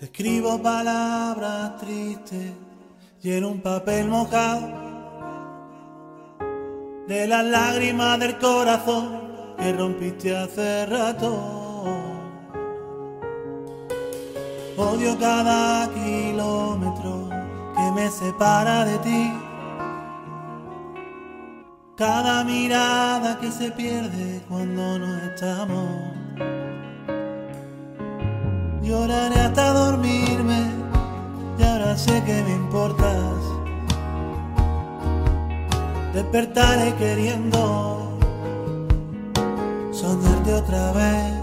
Te escribo palabras tristes y en un papel mojado de las lágrimas del corazón que rompiste hace rato. Odio cada kilómetro que me separa de ti, cada mirada que se pierde cuando no estamos. Lloraré hasta dormirme y ahora sé que me importas. Despertaré queriendo soñarte otra vez.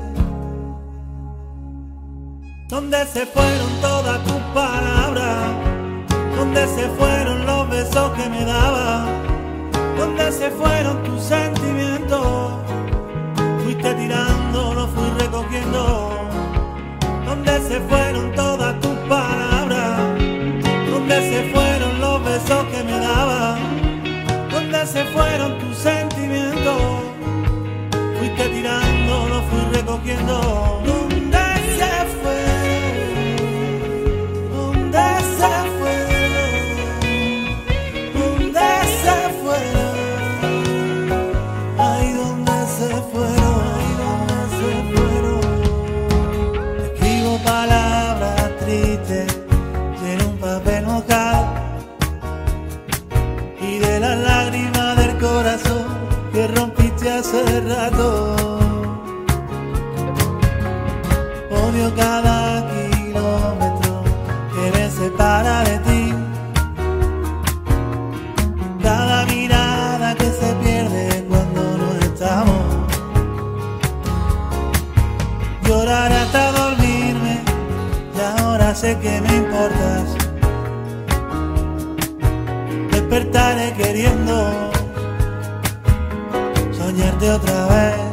¿Dónde se fueron todas tus palabras? ¿Dónde se fueron los besos que me dabas? ¿Dónde se fueron tus sentimientos? Fuiste tirando, los fui recogiendo. ¿Dónde se fueron todas tus palabras? ¿Dónde se fueron los besos que me dabas? ¿Dónde se fueron tus sentimientos? Fuiste tirando, los fui recogiendo. ¿Dónde se fueron? ¿Dónde se fueron? ¿Dónde se fueron? Ay, ¿dónde se fueron? Ay, ¿dónde se fueron? Te escribo palabras tristes y en un papel mojado, y de las lágrimas del corazón que rompiste hace rato. Odio cada kilómetro que me separa de ti, cada mirada que se pierde cuando no estamos. Lloraré hasta dormirme y ahora sé que me importas. Despertaré queriendo soñarte otra vez.